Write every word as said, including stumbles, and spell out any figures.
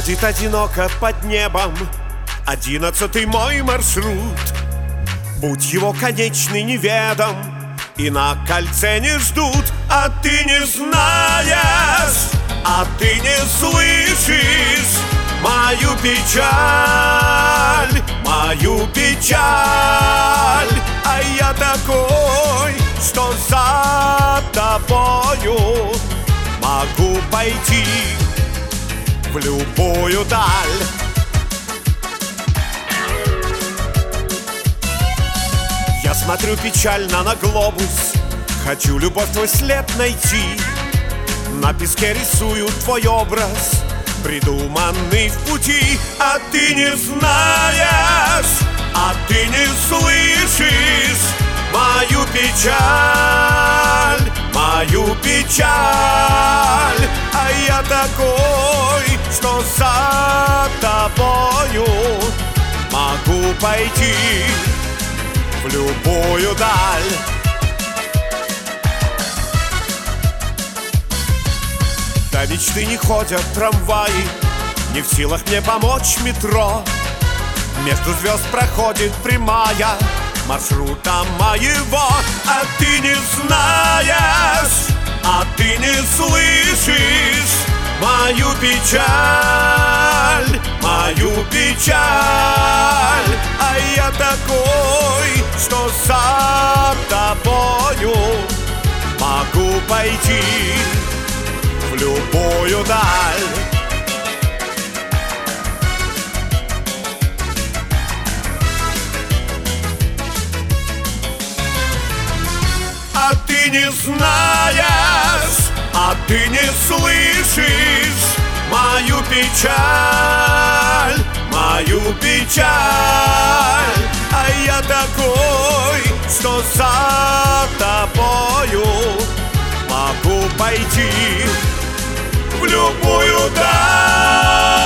Бродит одиноко под небом одиннадцатый мой маршрут. Будь его конечный неведом, и на кольце не ждут. А ты не знаешь, а ты не слышишь мою печаль, мою печаль. А я такой, что за тобою могу пойти в любую даль. Я смотрю печально на глобус, хочу любовь твой след найти. На песке рисую твой образ, придуманный в пути. А ты не знаешь, а ты не слышишь мою печаль, мою печаль. А я такой, что за тобою могу пойти в любую даль. До мечты не ходят трамваи, не в силах мне помочь метро. Между звезд проходит прямая маршрута моего. А ты не знаешь, а ты не слышишь мою печаль, мою печаль. А я такой, что за тобою могу пойти в любую даль. А ты не знаешь, а ты не слышишь мою печаль, мою печаль. А я такой, что за тобою могу пойти в любую даль.